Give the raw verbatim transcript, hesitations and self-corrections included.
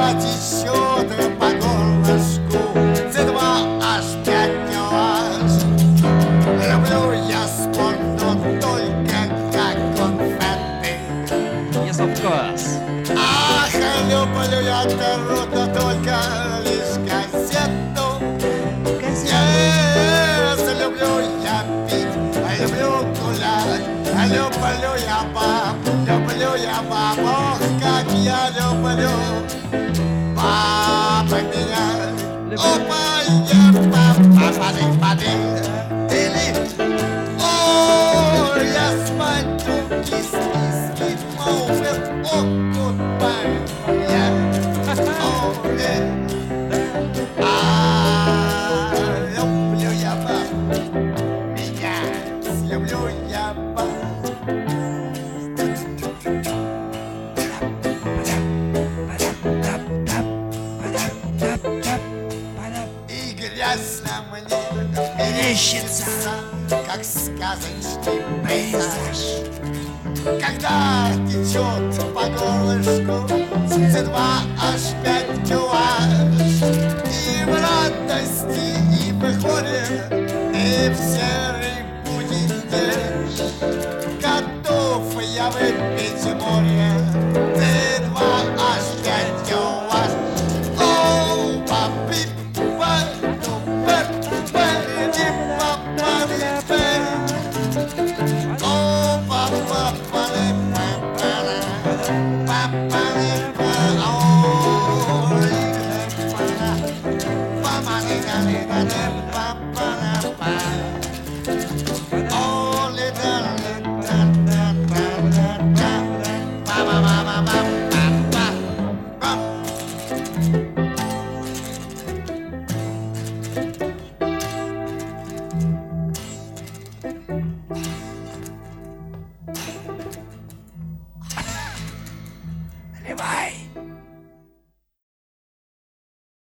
течет по горлышку, цэ два аш пять нюанс. Люблю я спорт, но только как конфеты. Yes, of course. Ах, люблю я тару, но только лишь газету. Yes, люблю я пить, люблю гулять, люблю я баб, люблю я баб. Ох, как я люблю баб менять. Опа, я папа, пады, пады. Или, о, я спать тут, кис, кис, кис, over, о, goodbye, я, о, э. А, люблю я баб менять, люблю я баб. И грязь на мне мерещится, как сказочный пейзаж. Когда течет по горлышку цэ два аш пять нюанс. И в радости, и в горе, и в серый будний день готов я выпить море.